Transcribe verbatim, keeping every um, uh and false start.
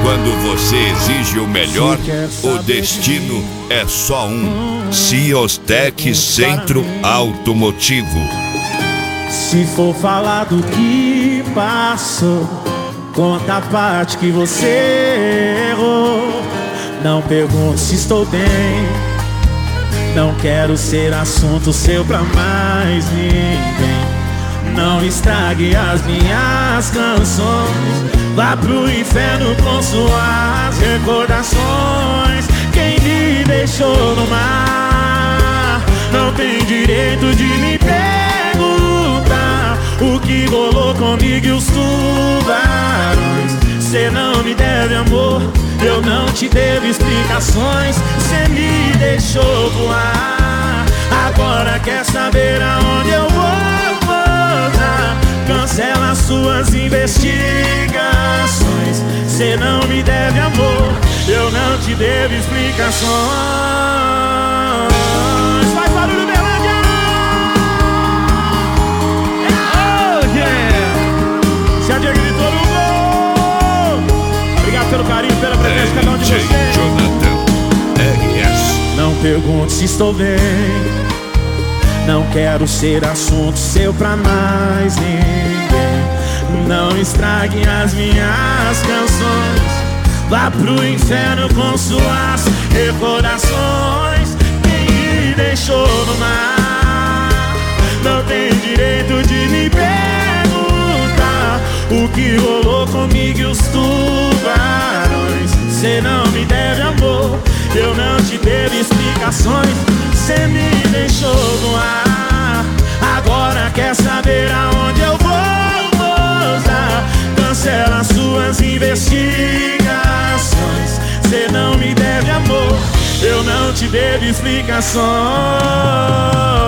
Quando você exige o melhor, o destino é só um. Ciostec Centro Automotivo. Se for falar do que passou, conta a parte que você errou. Não pergunto se estou bem, não quero ser assunto seu pra mais ninguém. Não estrague as minhas canções, vá pro inferno com suas recordações. Quem me deixou no mar não tem direito de me perguntar o que rolou comigo e os tubarões. Cê não me deve amor, eu não te devo explicações. Cê me deixou voar, agora quer saber aonde eu vou voltar. Cancela suas investigações. Cê não me deve amor, eu não te devo explicações. Faz barulho, Belândia! Oh, yeah! Se a Diego gritou no gol. Obrigado pelo carinho, pela presença de cada um de vocês. Jonathan R S. Não pergunte se estou bem, não quero ser assunto seu pra mais ninguém. Não estrague as minhas canções, vá pro inferno com suas recordações. Quem me deixou no mar não tem direito de me perguntar o que rolou comigo e os tubarões. Cê não me deve amor, eu não te devo explicações. Cê me deixou no ar, agora quer saber aonde eu vou voltar. Cancela suas investigações. Cê não me deve amor, eu não te devo explicações.